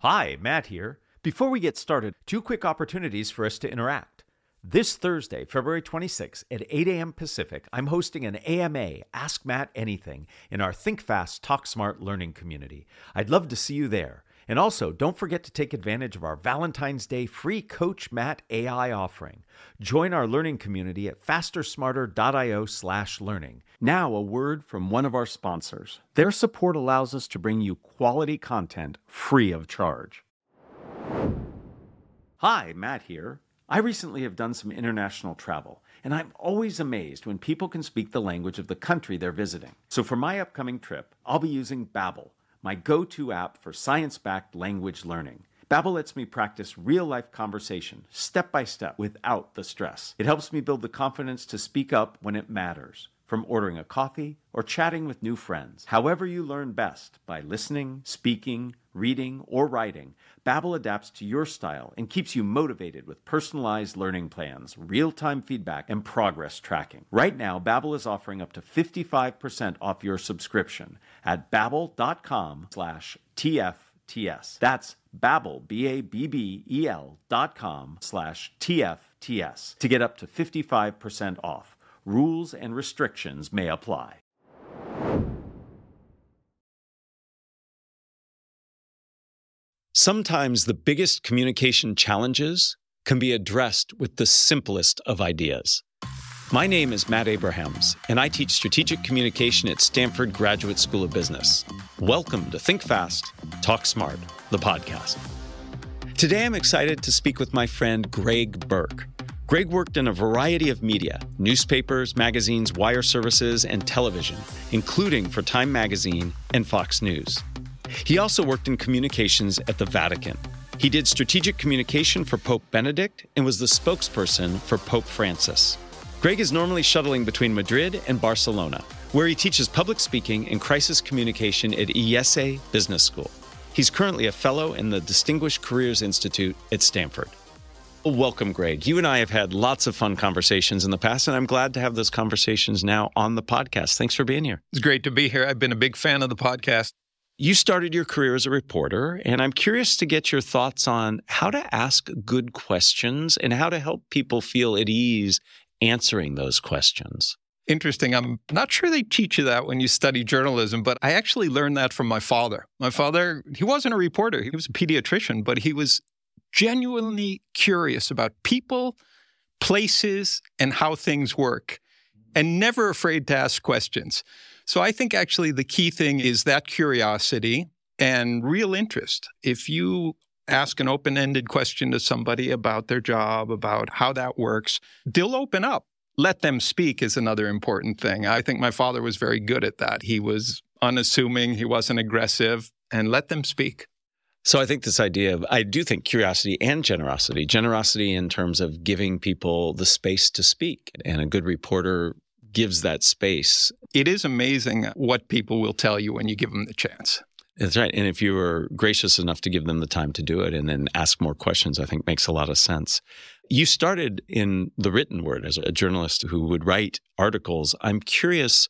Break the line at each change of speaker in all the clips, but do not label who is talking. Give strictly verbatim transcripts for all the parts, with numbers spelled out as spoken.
Hi, Matt here. Before we get started, two quick opportunities for us to interact. This Thursday, February twenty-sixth at eight a.m. Pacific, I'm hosting an A M A, Ask Matt Anything, in our Think Fast, Talk Smart learning community. I'd love to see you there. And also, don't forget to take advantage of our Valentine's Day free Coach Matt A I offering. Join our learning community at fastersmarter.io slash learning. Now, a word from one of our sponsors. Their support allows us to bring you quality content free of charge. Hi, Matt here. I recently have done some international travel, and I'm always amazed when people can speak the language of the country they're visiting. So for my upcoming trip, I'll be using Babbel, my go-to app for science-backed language learning. Babbel lets me practice real-life conversation, step-by-step, without the stress. It helps me build the confidence to speak up when it matters, from ordering a coffee or chatting with new friends. However you learn best, by listening, speaking, reading, or writing, Babbel adapts to your style and keeps you motivated with personalized learning plans, real-time feedback, and progress tracking. Right now, Babbel is offering up to fifty-five percent off your subscription at babbel.com slash TFTS. That's Babbel, B A B B E L dot com slash T F T S to get up to fifty-five percent off. Rules and restrictions may apply. Sometimes the biggest communication challenges can be addressed with the simplest of ideas. My name is Matt Abrahams, and I teach strategic communication at Stanford Graduate School of Business. Welcome to Think Fast, Talk Smart, the podcast. Today I'm excited to speak with my friend Greg Burke. Greg worked in a variety of media, newspapers, magazines, wire services, and television, including for Time Magazine and Fox News. He also worked in communications at the Vatican. He did strategic communication for Pope Benedict and was the spokesperson for Pope Francis. Greg is normally shuttling between Madrid and Barcelona, where he teaches public speaking and crisis communication at I E S E Business School. He's currently a fellow in the Distinguished Careers Institute at Stanford. Welcome, Greg. You and I have had lots of fun conversations in the past, and I'm glad to have those conversations now on the podcast. Thanks for being here.
It's great to be here. I've been a big fan of the podcast.
You started your career as a reporter, and I'm curious to get your thoughts on how to ask good questions and how to help people feel at ease answering those questions.
Interesting. I'm not sure they teach you that when you study journalism, but I actually learned that from my father. My father, he wasn't a reporter. He was a pediatrician, but he was genuinely curious about people, places, and how things work, and never afraid to ask questions. So I think actually the key thing is that curiosity and real interest. If you ask an open-ended question to somebody about their job, about how that works, they'll open up. Let them speak is another important thing. I think my father was very good at that. He was unassuming, he wasn't aggressive, and let them speak.
So I think this idea of, I do think curiosity and generosity, generosity in terms of giving people the space to speak, and a good reporter gives that space.
It is amazing what people will tell you when you give them the chance.
That's right. And if you were gracious enough to give them the time to do it and then ask more questions, I think makes a lot of sense. You started in the written word as a journalist who would write articles. I'm curious,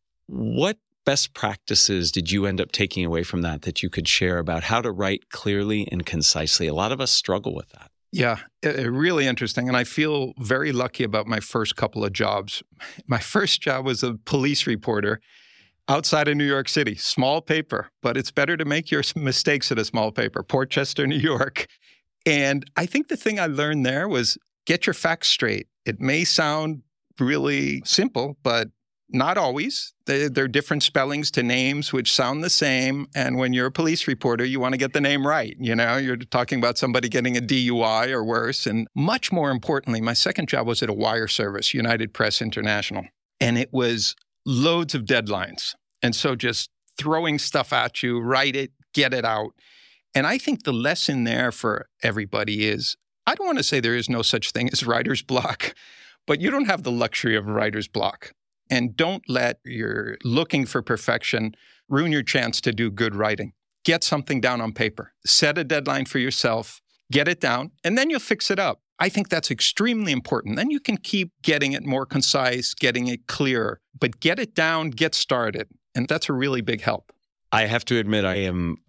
what best practices did you end up taking away from that that you could share about how to write clearly and concisely? A lot of us struggle with that.
Yeah, it, really interesting. And I feel very lucky about my first couple of jobs. My first job was a police reporter outside of New York City, small paper, but it's better to make your mistakes at a small paper, Portchester, New York. And I think the thing I learned there was get your facts straight. It may sound really simple, but not always. There are different spellings to names which sound the same. And when you're a police reporter, you want to get the name right. You know, you're talking about somebody getting a D U I or worse. And much more importantly, my second job was at a wire service, United Press International. And it was loads of deadlines. And so just throwing stuff at you, write it, get it out. And I think the lesson there for everybody is, I don't want to say there is no such thing as writer's block, but you don't have the luxury of writer's block. And don't let your looking for perfection ruin your chance to do good writing. Get something down on paper. Set a deadline for yourself. Get it down, and then you'll fix it up. I think that's extremely important. Then you can keep getting it more concise, getting it clearer. But get it down, get started. And that's a really big help.
I have to admit, I am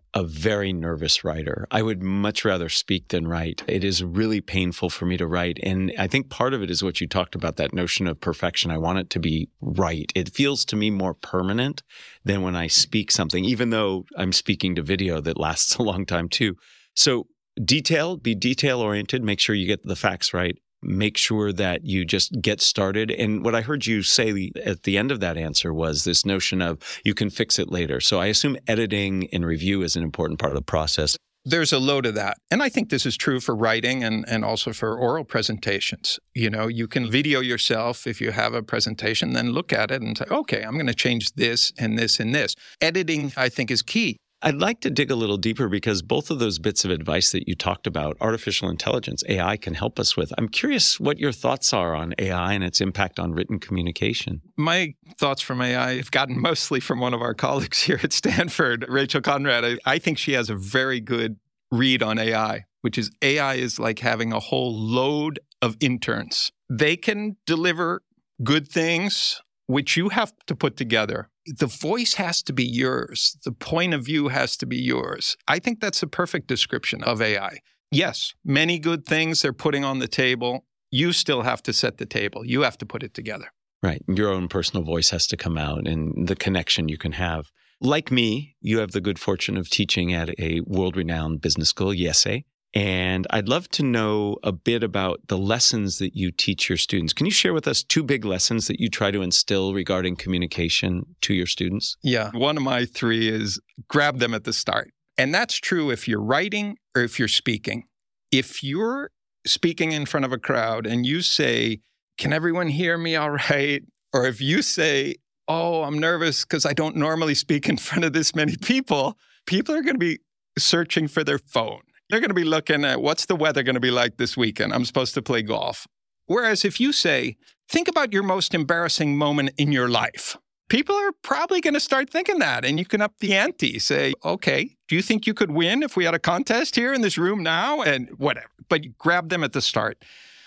a very nervous writer. I would much rather speak than write. It is really painful for me to write. And I think part of it is what you talked about, that notion of perfection. I want it to be right. It feels to me more permanent than when I speak something, even though I'm speaking to video that lasts a long time too. So detail, be detail oriented, make sure you get the facts right. Make sure that you just get started. And what I heard you say at the end of that answer was this notion of you can fix it later. So I assume editing and review is an important part of the process.
There's a load of that. And I think this is true for writing and, and also for oral presentations. You know, you can video yourself if you have a presentation, then look at it and say, okay, I'm going to change this and this and this. Editing, I think, is key.
I'd like to dig a little deeper because both of those bits of advice that you talked about, artificial intelligence, A I, can help us with. I'm curious what your thoughts are on A I and its impact on written communication.
My thoughts from A I have gotten mostly from one of our colleagues here at Stanford, Rachel Conrad. I, I think she has a very good read on A I, which is A I is like having a whole load of interns. They can deliver good things, which you have to put together. The voice has to be yours. The point of view has to be yours. I think that's a perfect description of A I. Yes, many good things they're putting on the table. You still have to set the table. You have to put it together.
Right. Your own personal voice has to come out and the connection you can have. Like me, you have the good fortune of teaching at a world-renowned business school, IESE. And I'd love to know a bit about the lessons that you teach your students. Can you share with us two big lessons that you try to instill regarding communication to your students?
Yeah. One of my three is grab them at the start. And that's true if you're writing or if you're speaking. If you're speaking in front of a crowd and you say, can everyone hear me all right? Or if you say, oh, I'm nervous because I don't normally speak in front of this many people, people are going to be searching for their phone. They're going to be looking at what's the weather going to be like this weekend? I'm supposed to play golf. Whereas if you say, think about your most embarrassing moment in your life, people are probably going to start thinking that. And you can up the ante, say, okay, do you think you could win if we had a contest here in this room now? And whatever. But you grab them at the start.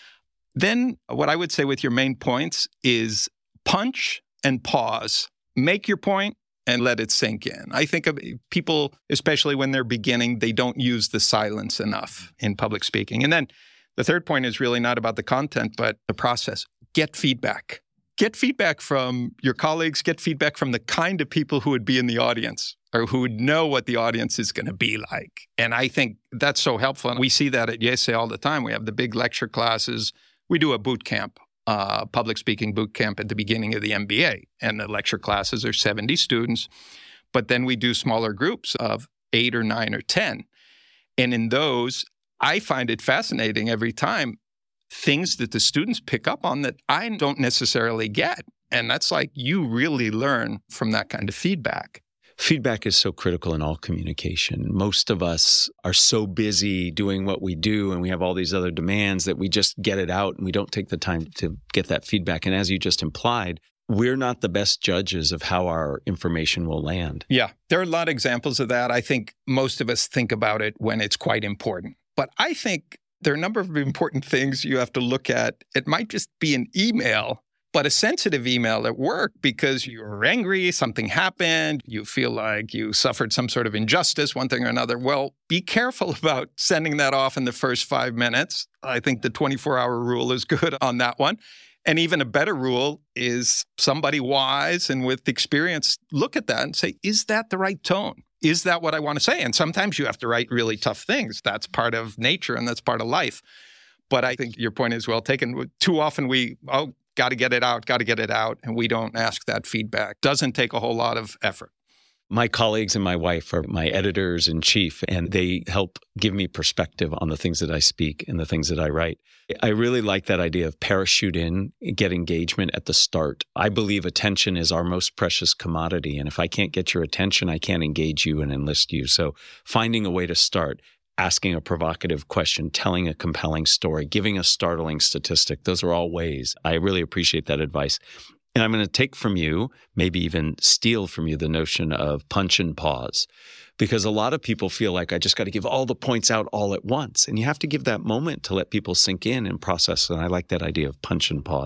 Then what I would say with your main points is punch and pause. Make your point and let it sink in. I think of people, especially when they're beginning, they don't use the silence enough in public speaking. And then the third point is really not about the content, but the process. Get feedback. Get feedback from your colleagues. Get feedback from the kind of people who would be in the audience or who would know what the audience is going to be like. And I think that's so helpful. And we see that at IESE all the time. We have the big lecture classes. We do a boot camp. Uh, public speaking boot camp at the beginning of the M B A. And the lecture classes are seventy students. But then we do smaller groups of eight or nine or ten. And in those, I find it fascinating every time, things that the students pick up on that I don't necessarily get. And that's like you really learn from that kind of feedback.
Feedback is so critical in all communication. Most of us are so busy doing what we do and we have all these other demands that we just get it out and we don't take the time to get that feedback. And as you just implied, we're not the best judges of how our information will land.
Yeah, there are a lot of examples of that. I think most of us think about it when it's quite important. But I think there are a number of important things you have to look at. It might just be an email, but a sensitive email at work because you're angry, something happened, you feel like you suffered some sort of injustice, one thing or another. Well, be careful about sending that off in the first five minutes. I think the twenty-four hour rule is good on that one. And even a better rule is somebody wise and with experience, look at that and say, is that the right tone? Is that what I want to say? And sometimes you have to write really tough things. That's part of nature and that's part of life. But I think your point is well taken. Too often we, oh, got to get it out, got to get it out. And we don't ask that feedback. Doesn't take a whole lot of effort.
My colleagues and my wife are my editors in chief, and they help give me perspective on the things that I speak and the things that I write. I really like that idea of parachute in, get engagement at the start. I believe attention is our most precious commodity. And if I can't get your attention, I can't engage you and enlist you. So finding a way to start, asking a provocative question, telling a compelling story, giving a startling statistic. Those are all ways. I really appreciate that advice. And I'm going to take from you, maybe even steal from you, the notion of punch and pause. Because a lot of people feel like I just got to give all the points out all at once. And you have to give that moment to let people sink in and process. And I like that idea of punch and pause.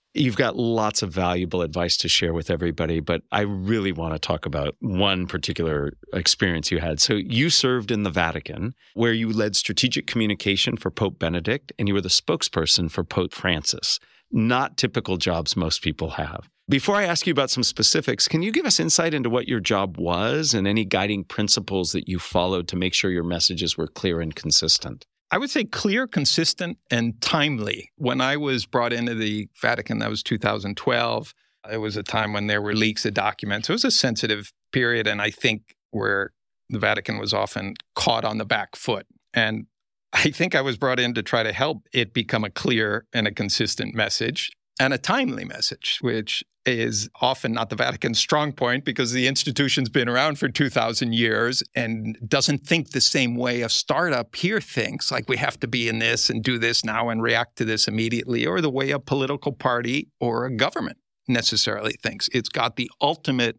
You've got lots of valuable advice to share with everybody, but I really want to talk about one particular experience you had. So you served in the Vatican, where you led strategic communication for Pope Benedict, and you were the spokesperson for Pope Francis. Not typical jobs most people have. Before I ask you about some specifics, can you give us insight into what your job was and any guiding principles that you followed to make sure your messages were clear and consistent?
I would say clear, consistent, and timely. When I was brought into the Vatican, that was two thousand twelve. It was a time when there were leaks of documents. It was a sensitive period, and I think where the Vatican was often caught on the back foot. And I think I was brought in to try to help it become a clear and a consistent message and a timely message, which is often not the Vatican's strong point because the institution's been around for two thousand years and doesn't think the same way a startup here thinks, like we have to be in this and do this now and react to this immediately, or the way a political party or a government necessarily thinks. It's got the ultimate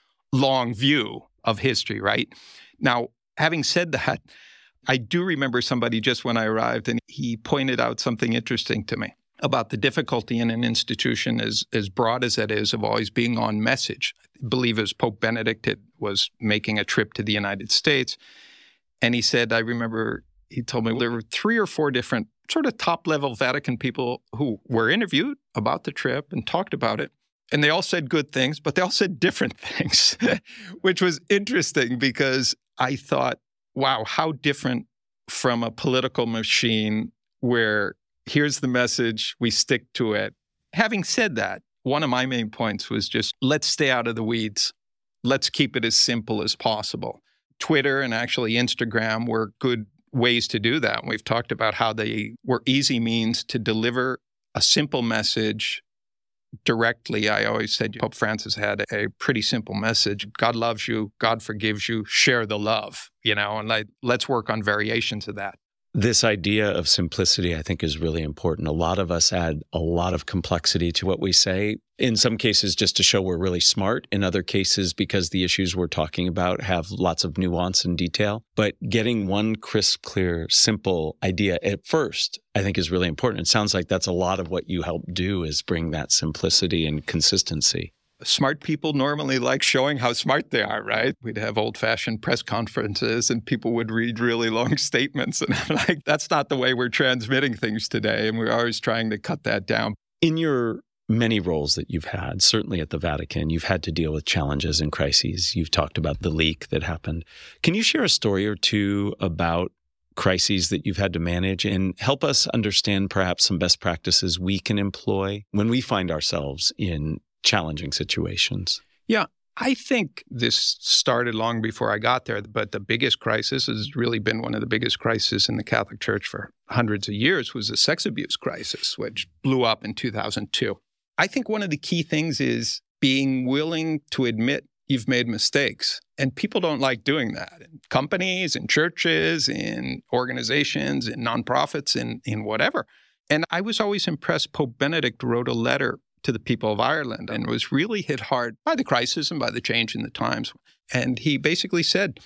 long view of history, right? Now, having said that, I do remember somebody just when I arrived, and he pointed out something interesting to me about the difficulty in an institution as, as broad as it is of always being on message. I believe as Pope Benedict had, was making a trip to the United States. And he said, I remember he told me there were three or four different sort of top-level Vatican people who were interviewed about the trip and talked about it. And they all said good things, but they all said different things, which was interesting because I thought, wow, how different from a political machine where here's the message, we stick to it. Having said that, one of my main points was just let's stay out of the weeds. Let's keep it as simple as possible. Twitter and actually Instagram were good ways to do that. We've talked about how they were easy means to deliver a simple message directly. I always said Pope Francis had a pretty simple message. God loves you. God forgives you. Share the love, you know, and like, let's work on variations of that.
This idea of simplicity, I think, is really important. A lot of us add a lot of complexity to what we say, in some cases just to show we're really smart, in other cases because the issues we're talking about have lots of nuance and detail. But getting one crisp, clear, simple idea at first, I think, is really important. It sounds like that's a lot of what you help do is bring that simplicity and consistency.
Smart people normally like showing how smart they are, right? We'd have old-fashioned press conferences and people would read really long statements. And I'm like, that's not the way we're transmitting things today. And we're always trying to cut that down.
In your many roles that you've had, certainly at the Vatican, you've had to deal with challenges and crises. You've talked about the leak that happened. Can you share a story or two about crises that you've had to manage and help us understand perhaps some best practices we can employ when we find ourselves in challenging situations?
Yeah, I think this started long before I got there, but the biggest crisis has really been one of the biggest crises in the Catholic Church for hundreds of years was the sex abuse crisis, which blew up in two thousand two. I think one of the key things is being willing to admit you've made mistakes. And people don't like doing that in companies, in churches, in organizations, in nonprofits, in, in whatever. And I was always impressed. Pope Benedict wrote a letter to the people of Ireland and was really hit hard by the crisis and by the change in the times. And he basically said,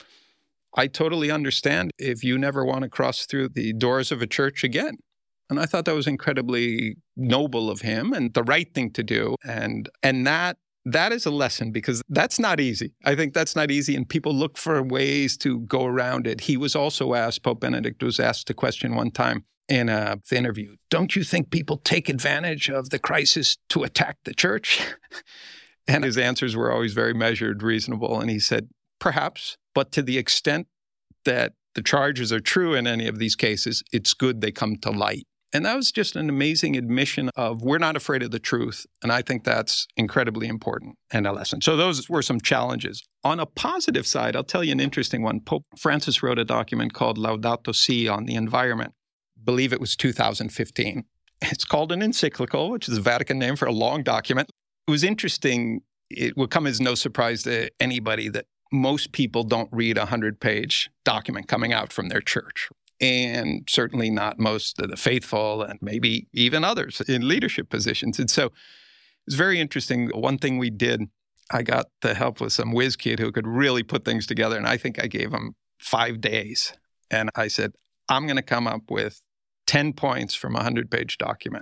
I totally understand if you never want to cross through the doors of a church again. And I thought that was incredibly noble of him and the right thing to do. And and that that is a lesson because that's not easy. I think that's not easy. And people look for ways to go around it. He was also asked, Pope Benedict was asked a question one time in an interview, don't you think people take advantage of the crisis to attack the church? And his answers were always very measured, reasonable. And he said, perhaps, but to the extent that the charges are true in any of these cases, it's good they come to light. And that was just an amazing admission of we're not afraid of the truth. And I think that's incredibly important and a lesson. So those were some challenges. On a positive side, I'll tell you an interesting one. Pope Francis wrote a document called Laudato Si on the environment. I believe it was two thousand fifteen. It's called an encyclical, which is a Vatican name for a long document. It was interesting. It would come as no surprise to anybody that most people don't read a hundred-page document coming out from their church. And certainly not most of the faithful and maybe even others in leadership positions. And so it's very interesting. One thing we did, I got the help with some whiz kid who could really put things together. And I think I gave him five days. And I said, I'm going to come up with ten points from a hundred-page document.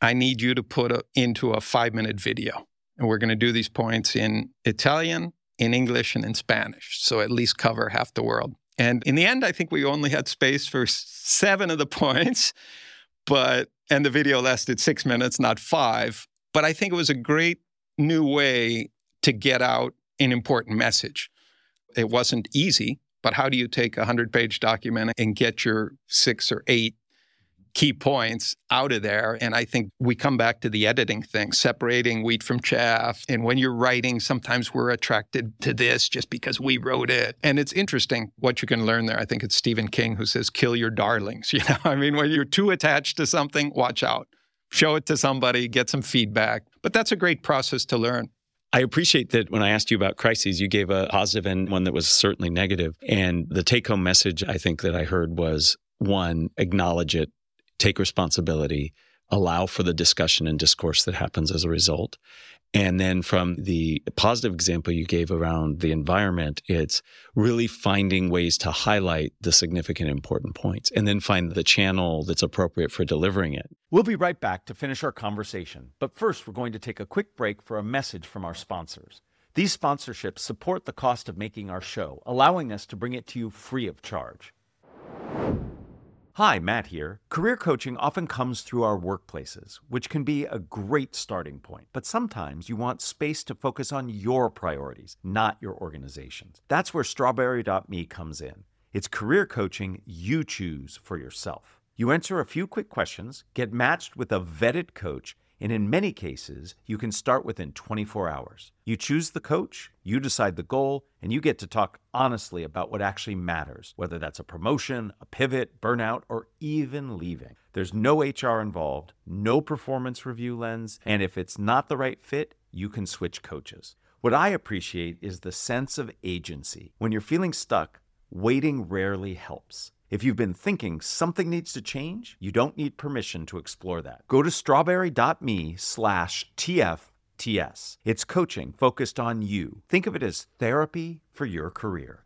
I need you to put a, into a five-minute video. And we're going to do these points in Italian, in English, and in Spanish. So at least cover half the world. And in the end, I think we only had space for seven of the points, but and the video lasted six minutes, not five. But I think it was a great new way to get out an important message. It wasn't easy, but how do you take a hundred-page document and get your six or eight key points out of there? And I think we come back to the editing thing, separating wheat from chaff. And when you're writing, sometimes we're attracted to this just because we wrote it. And it's interesting what you can learn there. I think it's Stephen King who says, kill your darlings. You know, I mean, when you're too attached to something, watch out. Show it to somebody, get some feedback. But that's a great process to learn.
I appreciate that when I asked you about crises, you gave a positive and one that was certainly negative. And the take-home message I think that I heard was, one, acknowledge it, take responsibility, allow for the discussion and discourse that happens as a result. And then from the positive example you gave around the environment, it's really finding ways to highlight the significant important points and then find the channel that's appropriate for delivering it.
We'll be right back to finish our conversation. But first, we're going to take a quick break for a message from our sponsors. These sponsorships support the cost of making our show, allowing us to bring it to you free of charge. Hi, Matt here. Career coaching often comes through our workplaces, which can be a great starting point. But sometimes you want space to focus on your priorities, not your organization's. That's where Strawberry dot me comes in. It's career coaching you choose for yourself. You answer a few quick questions, get matched with a vetted coach, and in many cases, you can start within twenty-four hours. You choose the coach, you decide the goal, and you get to talk honestly about what actually matters, whether that's a promotion, a pivot, burnout, or even leaving. There's no H R involved, no performance review lens, and if it's not the right fit, you can switch coaches. What I appreciate is the sense of agency. When you're feeling stuck, waiting rarely helps. If you've been thinking something needs to change, you don't need permission to explore that. Go to strawberry dot me slash T F T S. It's coaching focused on you. Think of it as therapy for your career.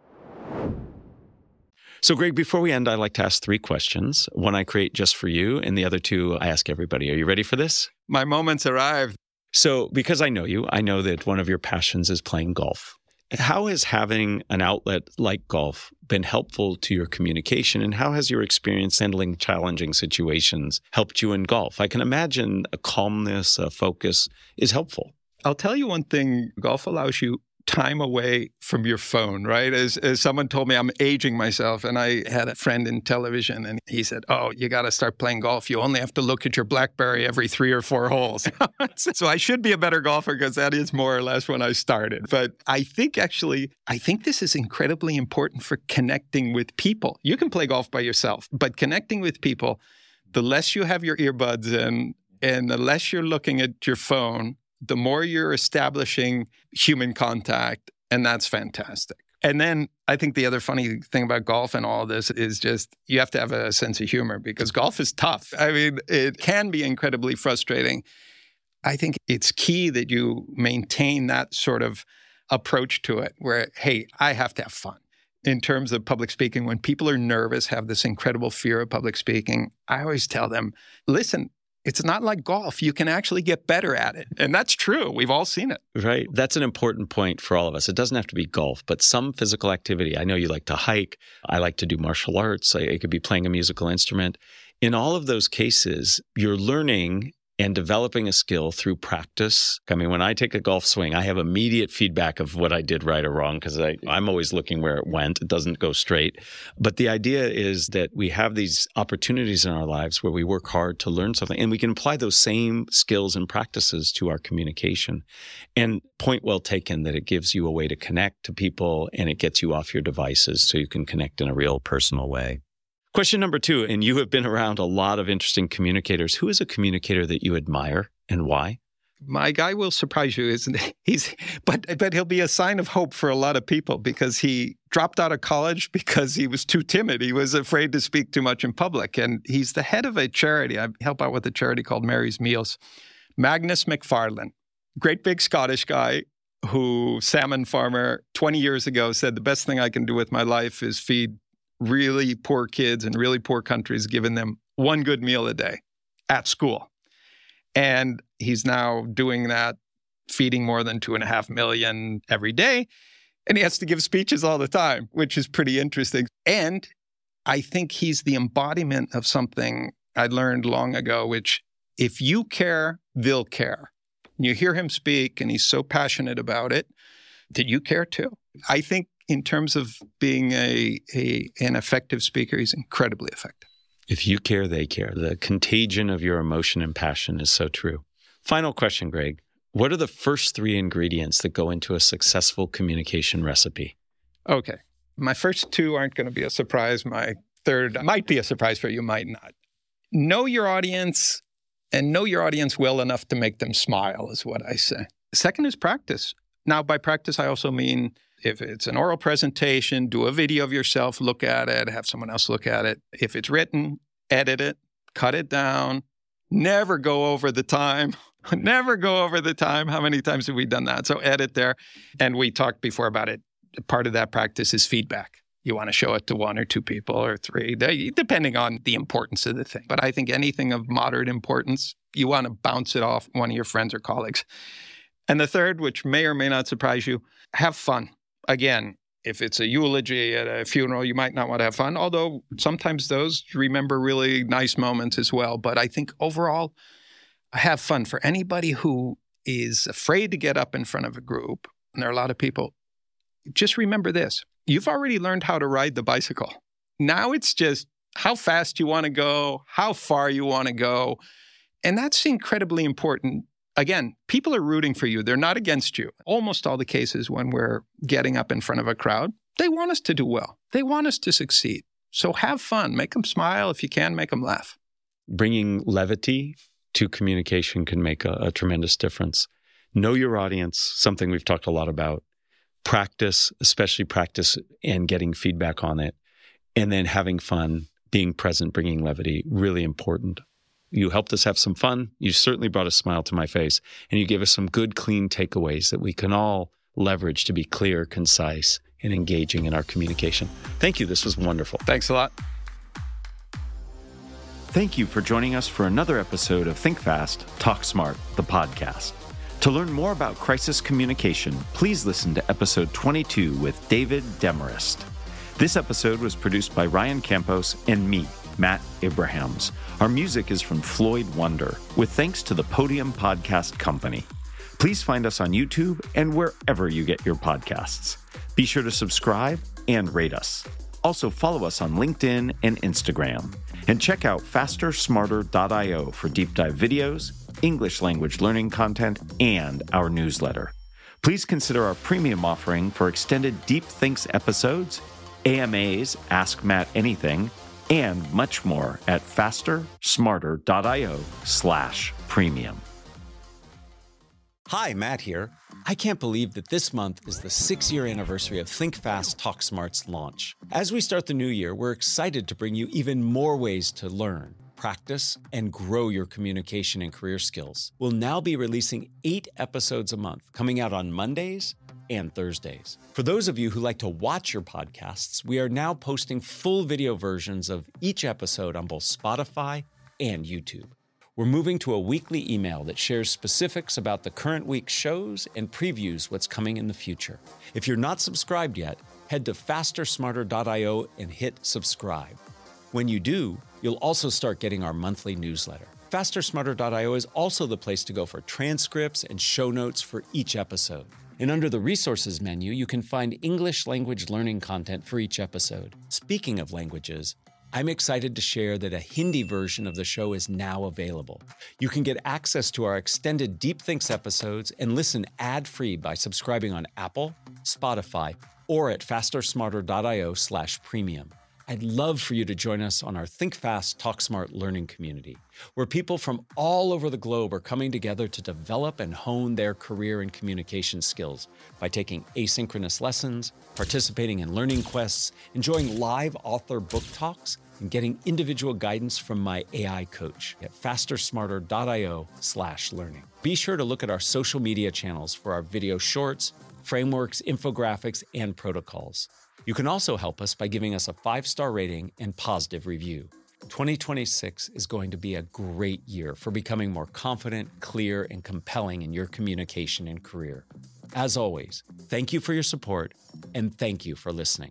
So, Greg, before we end, I'd like to ask three questions. One I create just for you, and the other two I ask everybody. Are you ready for this?
My moment's arrived.
So, because I know you, I know that one of your passions is playing golf. How has having an outlet like golf been helpful to your communication, and how has your experience handling challenging situations helped you in golf? I can imagine a calmness, a focus is helpful.
I'll tell you one thing, golf allows you time away from your phone, right? As, as someone told me, I'm aging myself, and I had a friend in television, and he said, oh, you got to start playing golf. You only have to look at your BlackBerry every three or four holes. So I should be a better golfer because that is more or less when I started. But I think actually, I think this is incredibly important for connecting with people. You can play golf by yourself, but connecting with people, the less you have your earbuds in, and the less you're looking at your phone, the more you're establishing human contact, and that's fantastic. And then I think the other funny thing about golf and all this is just you have to have a sense of humor because golf is tough. I mean, it can be incredibly frustrating. I think it's key that you maintain that sort of approach to it where, hey, I have to have fun. In terms of public speaking, when people are nervous, have this incredible fear of public speaking, I always tell them, listen, it's not like golf. You can actually get better at it. And that's true. We've all seen it.
Right. That's an important point for all of us. It doesn't have to be golf, but some physical activity. I know you like to hike. I like to do martial arts. I, it could be playing a musical instrument. In all of those cases, you're learning and developing a skill through practice. I mean, when I take a golf swing, I have immediate feedback of what I did right or wrong because I'm always looking where it went. It doesn't go straight. But the idea is that we have these opportunities in our lives where we work hard to learn something, and we can apply those same skills and practices to our communication. And point well taken that it gives you a way to connect to people and it gets you off your devices so you can connect in a real personal way. Question number two, and you have been around a lot of interesting communicators. Who is a communicator that you admire and why?
My guy will surprise you, isn't he? He's, but, but he'll be a sign of hope for a lot of people because he dropped out of college because he was too timid. He was afraid to speak too much in public. And he's the head of a charity. I help out with a charity called Mary's Meals. Magnus McFarlane, great big Scottish guy who, salmon farmer, twenty years ago said, the best thing I can do with my life is feed really poor kids in really poor countries, giving them one good meal a day at school. And he's now doing that, feeding more than two and a half million every day. And he has to give speeches all the time, which is pretty interesting. And I think he's the embodiment of something I learned long ago, which if you care, they'll care. You hear him speak and he's so passionate about it. Did you care too? I think in terms of being a, a an effective speaker, he's incredibly effective.
If you care, they care. The contagion of your emotion and passion is so true. Final question, Greg. What are the first three ingredients that go into a successful communication recipe?
Okay. My first two aren't going to be a surprise. My third might be a surprise for you, might not. Know your audience and know your audience well enough to make them smile is what I say. Second is practice. Now, by practice, I also mean if it's an oral presentation, do a video of yourself, look at it, have someone else look at it. If it's written, edit it, cut it down. Never go over the time. Never go over the time. How many times have we done that? So edit there. And we talked before about it. Part of that practice is feedback. You want to show it to one or two people or three, depending on the importance of the thing. But I think anything of moderate importance, you want to bounce it off one of your friends or colleagues. And the third, which may or may not surprise you, have fun. Again, if it's a eulogy at a funeral, you might not want to have fun, although sometimes those remember really nice moments as well. But I think overall, have fun. For anybody who is afraid to get up in front of a group, and there are a lot of people, just remember this. You've already learned how to ride the bicycle. Now it's just how fast you want to go, how far you want to go. And that's incredibly important. Again, people are rooting for you. They're not against you. Almost all the cases when we're getting up in front of a crowd, they want us to do well. They want us to succeed. So have fun. Make them smile. If you can, make them laugh.
Bringing levity to communication can make a, a tremendous difference. Know your audience, something we've talked a lot about. Practice, especially practice and getting feedback on it. And then having fun, being present, bringing levity, really important. You helped us have some fun. You certainly brought a smile to my face. And you gave us some good, clean takeaways that we can all leverage to be clear, concise, and engaging in our communication. Thank you. This was wonderful.
Thanks a lot.
Thank you for joining us for another episode of Think Fast, Talk Smart, the podcast. To learn more about crisis communication, please listen to episode twenty-two with David Demarest. This episode was produced by Ryan Campos and me, Matt Abrahams. Our music is from Floyd Wonder, with thanks to the Podium Podcast Company. Please find us on YouTube and wherever you get your podcasts. Be sure to subscribe and rate us. Also follow us on LinkedIn and Instagram. And check out faster smarter dot io for deep dive videos, English language learning content, and our newsletter. Please consider our premium offering for extended Deep Thinks episodes, A M As, Ask Matt Anything, and much more at faster smarter dot io slash premium.
Hi, Matt here. I can't believe that this month is the six-year anniversary of Think Fast, Talk Smart's launch. As we start the new year, we're excited to bring you even more ways to learn, practice, and grow your communication and career skills. We'll now be releasing eight episodes a month, coming out on Mondays and Thursdays. For those of you who like to watch your podcasts, we are now posting full video versions of each episode on both Spotify and YouTube. We're moving to a weekly email that shares specifics about the current week's shows and previews what's coming in the future. If you're not subscribed yet, head to faster smarter dot io and hit subscribe. When you do, you'll also start getting our monthly newsletter. faster smarter dot io is also the place to go for transcripts and show notes for each episode. And under the resources menu, you can find English language learning content for each episode. Speaking of languages, I'm excited to share that a Hindi version of the show is now available. You can get access to our extended Deep Thinks episodes and listen ad-free by subscribing on Apple, Spotify, or at faster smarter dot io slash premium. I'd love for you to join us on our Think Fast, Talk Smart learning community, where people from all over the globe are coming together to develop and hone their career and communication skills by taking asynchronous lessons, participating in learning quests, enjoying live author book talks, and getting individual guidance from my A I coach at faster smarter dot io slash learning. Be sure to look at our social media channels for our video shorts, frameworks, infographics, and protocols. You can also help us by giving us a five-star rating and positive review. twenty twenty-six is going to be a great year for becoming more confident, clear, and compelling in your communication and career. As always, thank you for your support, and thank you for listening.